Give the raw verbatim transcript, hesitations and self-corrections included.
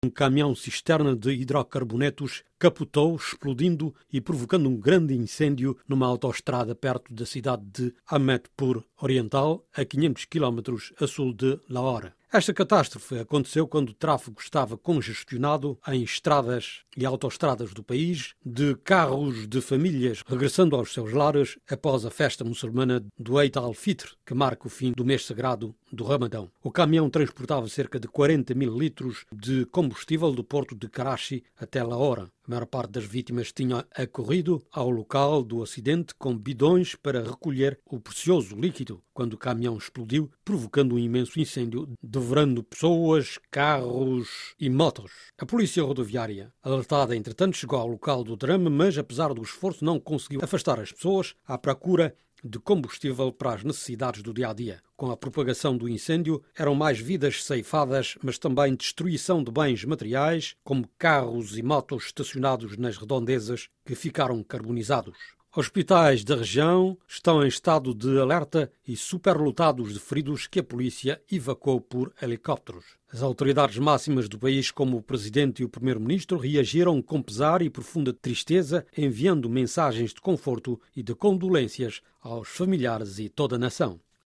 Um caminhão-cisterna de hidrocarbonetos capotou, explodindo e provocando um grande incêndio numa autoestrada perto da cidade de Ahmedpur Oriental, a quinhentos quilómetros a sul de Lahore. Esta catástrofe aconteceu quando o tráfego estava congestionado em estradas e autoestradas do país, de carros de famílias regressando aos seus lares após a festa muçulmana do Eid al-Fitr, que marca o fim do mês sagrado do Ramadão. O caminhão transportava cerca de quarenta mil litros de combustível do porto de Karachi até Lahore. A maior parte das vítimas tinha acorrido ao local do acidente com bidões para recolher o precioso líquido, quando o caminhão explodiu, provocando um imenso incêndio, devorando pessoas, carros e motos. A polícia rodoviária, alertada entretanto, chegou ao local do drama, mas apesar do esforço não conseguiu afastar as pessoas à procura de combustível para as necessidades do dia-a-dia. Com a propagação do incêndio, eram mais vidas ceifadas, mas também destruição de bens materiais, como carros e motos estacionados nas redondezas, que ficaram carbonizados. Hospitais da região estão em estado de alerta e superlotados de feridos que a polícia evacuou por helicópteros. As autoridades máximas do país, como o presidente e o primeiro-ministro, reagiram com pesar e profunda tristeza, enviando mensagens de conforto e de condolências aos familiares e toda a nação.